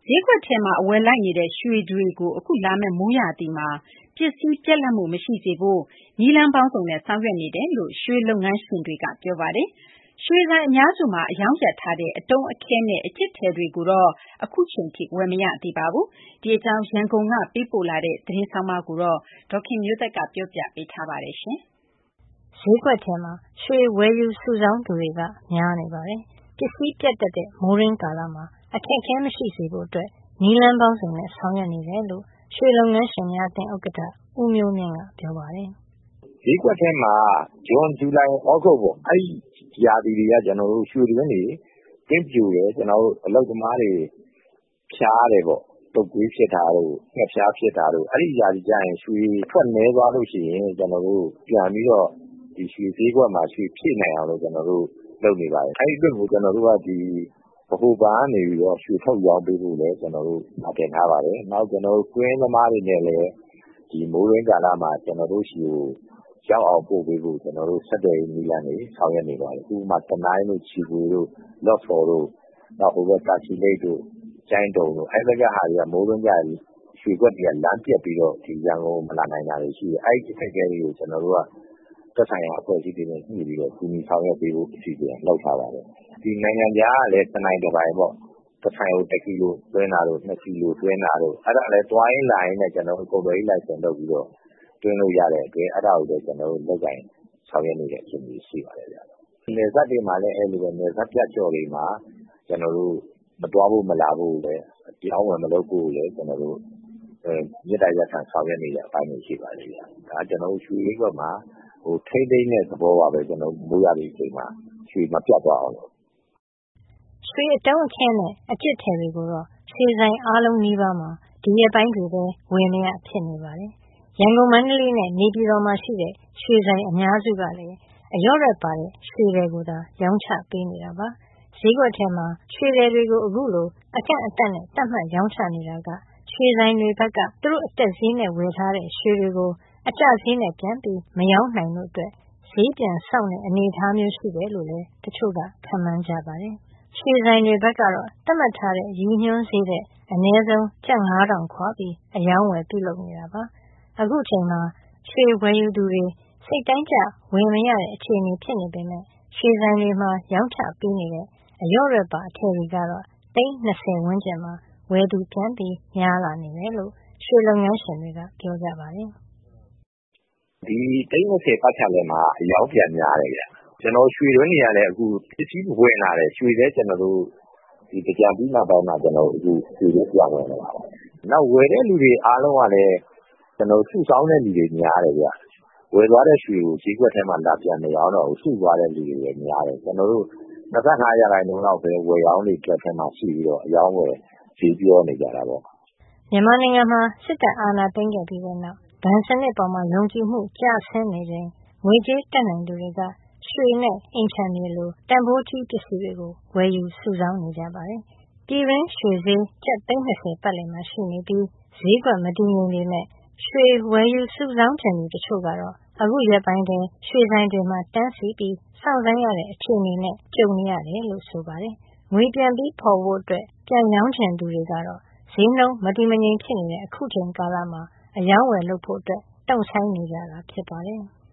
ဈေးကွက်ထဲမှာအဝယ်လိုက်နေတဲ့ရွှေတွေကိုအခုလာမယ့်မိုးရာသီမှာပစ္စည်းပြတ်လတ်မှုမရှိစေဖို့နည်းလမ်းပေါင်းစုံနဲ့ဆောင်ရွက်နေတယ်လို့ရွှေလုပ်ငန်းရှင်တွေကပြောပါတယ်။ရွှေဆိုင်အများစုမှာအယောင်ရပ်ထားတဲ့အတုံးအခဲနဲ့အကျစ်ထည်တွေကိုတော့အခုချိန်ထိဝယ်မရသေးပါဘူး။ဒီအကြောင်းရန်ကုန်ကပေးပို့လာတဲ့သတင်းဆောင်မကိုတော့ဒေါခင်မျိုးသက်ကပြောပြပေးထားပါတယ်ရှင်။ဈေးကွက်ထဲမှာရွှေဝယ်ယူစုဆောင်းသူတွေကများနေပါတယ်။ပစ္စည်းပြတ်တတ်တဲ့မိုးရင်းကာလမှာအခက်အခဲမရှိစေဖို့အတွက်နည်းလမ်းပေါင်းစုံနဲ့ဆောင်ရွက်နေတယ်လို့ရွှေလုပ်ငန်းရှင်များအသင်းဥက္ကဋ္ဌဦးမျိုးမြင့်ကပြောပါတယ်။ဈေးကွက်ထဲမှာဇွန်ဇူလိုင်ဩဂုတ်ပေါ့အဲ့ဒီရာသီတွေကကျွန်တော်တို့ရွှေတွင်းတွေတင်းပြူတယ်ကျွန်တော်တို့အလုပ်သမားတွေဖြားတယ်ပေါ့တုတ်ကွေးဖြစ်တာတို့ငှက်ဖျားဖြစ်တာတို့အဲ့ဒီရာသီကျရင်ရွှေထွက်နေသွားလို့ရှိရင်ကျွန်တော်တို့ပြန်ပြီးတော့ဒီရွှေဈေးကွက်မှာရွှေဖြည့်နိုင်အောင်လို့ကျွန်တော်တို့လုပ်နေပါတယ်အဲ့ဒီအတွက်ကိုကျွန်တော်တို့ကဒီဗဟိုဘဏ်ကနေပြီးတော့ရွှေထုတ်ရောင်းပေးဖို့လည်းကျွန်တော်တို့တင်ထားပါတယ်နောက်ကျွန်တော်တို့ကွင်းသမားတွေနဲ့လည်းဒီမိုးရင်းကာလမှာကျွန်တော်တို့ရှိကိုရောက်အောင်ပို့ပေးဖို့ကျွန်တော်တို့ဆက်တဲ့နည်းလမ်းတွေဆောင်ရွက်နေပါတယ်ဥပမာတနိုင်းတို့ချီပွေတို့လော့ဖော်တို့နောက်ဟိုဘက်တာချီလိတ်တို့ကျိုင်းတုံတို့အဲ့ဘက်ကဟာတွေကမိုးရင်းကြရွှေကွက်တွေကလမ်းပြက်ပြီးတော့ဒီရန်ကုန်မလာနိုင်တာတွေရှိတယ်အဲ့ဒီအခက်အခဲတွေကိုကျွန်တော်တို့ကသက်ဆိုင်ရာအဖွဲ့အစည်းတွေနဲ့ညှိပြီးတော့ကူညီဆောင်ရွက်ပေးဖို့အစီအစဉ်လုပ်ထားပါတယ်ဒီနိုင်ငံခြားကလည်းတနိုင်တစ်ပိုင်းပေါ့တစ်ဆိုင်ကို1ကီလိုသွင်းတာတို့2ကီလိုသွင်းတာတို့အဲ့ဒါလည်းတွိုင်းလိုင်းနဲ့ကျွန်တော်တို့ကုန်သွယ်ရေးလိုင်စင်လုပ်ပြီးတော့သွင်းလို့ရတဲ့အတွက်အဲ့ဒါကိုလည်းကျွန်တော်တို့လုပ်ကိုင်ဆောင်ရွက်နေတဲ့အခြေအနေရှိပါတယ်ဗျာနယ်စပ်တွေမှာလည်းအဲ့လိုပဲနယ်စပ်ပြတ်ကျော်တွေမှာကျွန်တော်တို့မတွားဖို့မလာဖို့လည်းကြောင်းဝယ်မလုပ်ဖို့လည်းကျွန်တော်တို့မြေတိုင်ရက်ခံဆောင်ရွက်နေတဲ့အပိုင်းတွေရှိပါတယ်ဗျာဒါကျွန်တော်တို့ရွှေလေးကွက်မှာထိမ့်သိမ့်တဲ့သဘောပါပဲကျွန်တော်မိုးရတဲ့အချိန်မှာရွှေမပြတ်သွားအောင်လို့ရွှေအတုံးအခဲနဲ့အကျစ်ထည်တွေကိုတော့ရွှေဆိုင်အားလုံးနီးပါးမှာဒီရက်ပိုင်းတွေပဲဝယ်မရဖြစ်နေပါတယ်။ရန်ကုန်မန္တလေးနဲ့နေပြည်တော်မှာရှိတဲ့ရွှေဆိုင်အများစုကလည်းအရော့ရက်ပါတဲ့ရွှေတွေကိုသာရောင်းချပေးနေတာပါ။ဈေးကွက်ထဲမှာရွှေတွေကိုအခုလိုအကန့်အသတ်နဲ့တတ်မှတ်ရောင်းချနေတာကရွှေဆိုင်တွေဘက်ကသူတို့အတက်ဈေးနဲ့ဝယ်ထားတဲ့ရွှေတွေကိုအကျဈေးနဲ့ပြန်ပြီးမရောင်းနိုင်လို့အတွက်ဈေးပြန်ဆောက်တဲ့အနေအထားမျိုးရှိတယ်လို့လည်းတချို့ကခန့်မှန်းကြပါတယ်။ရွှေဆိုင်တွေဘက်ကတော့သတ်မှတ်ထားတဲ့ရည်ညွှန်းဈေးတဲ့အနည်းဆုံးကျပ်9000ခွာပြီးအယောင်းဝယ်ပြုလုပ်နေတာပါ။အခုချိန်မှာရွှေဝယ်ယူသူတွေစိတ်တိုင်းကျဝယ်မရတဲ့အခြေအနေဖြစ်နေပေမဲ့ရွှေဆိုင်တွေမှာရောင်းချပေးနေတဲ့အရော့ရက်ပါအထည်တွေကတော့$20ဝန်းကျင်မှာဝယ်သူပြန်ပြီးများလာနေတယ်လို့ရွှေလုပ်ငန်းရှင်တွေကပြောကြပါတယ်။ဒီ$20ပတ်ချလဲမှာအယောင်းပြန်များတယ်ဗျ။ကျွန်တော်ရွှေတွင်းတွေကလည်းအခုပစ္စည်းဝင်လာတယ်ရွှေလည်းကျွန်တော်တို့ဒီကြံပြီးနောက်ပိုင်းမှာကျွန်တော်အခုရွှေလေးပြန်ဝင်လာပါ။နောက်ဝယ်တဲ့လူတွေအားလုံးကလည်းကျွန်တော်စုဆောင်းတဲ့လူတွေများတယ်ဗျ။ဝယ်သွားတဲ့ရွှေကိုဈေးကွက်ထဲမှာလာပြန်မရောင်းတော့စုသွားတဲ့လူတွေလည်းများတယ်ကျွန်တော်တို့25%လောက်ပဲဝယ်ရောင်းတွေတက်ထဲမှာရှိပြီးတော့အယောင်းဝယ်ဈေးပြောနေကြတာပေါ့မြန်မာနိုင်ငံမှာစစ်တပ်အာဏာသိမ်းခဲ့ပြီးတဲ့နောက်ဗန်စနစ်ပေါ်မှာယုံကြည်မှုကျဆင်းနေချိန်ငွေကြေးတက်နိုင်သူတွေကရွှေနဲ့အိမ်ခြံမြေလိုတန်ဖိုးကြီးပစ္စည်းတွေကိုဝယ်ယူစုဆောင်းနေကြပါတယ်။ပြည်တွင်းရွှေဈေးကျပ်$20ပတ်လည်မှာရှိနေပြီးဈေးကွက်မတည်ငြိမ်ပေမဲ့ရွှေဝယ်ယူစုဆောင်းခြင်းတချို့ကတော့အခုရက်ပိုင်းတွင်ရွှေဆိုင်တွေမှာတန်းစီပြီးစောင့်ဆိုင်းရတဲ့အခြေအနေနဲ့ကြုံနေရတယ်လို့ဆိုပါတယ်။ငွေပြန်ပြီးဖော်ဖို့အတွက်ပြန်ရောင်းချင်သူတွေကတော့ဈေးနှုန်းမတည်မငြိမ်ဖြစ်နေတဲ့အခုချိန်ကာလမှာအယောင်းဝယ်လုပ်ဖို့အတွက်တုံ့ဆိုင်းနေကြတာဖြစ်ပါတယ်။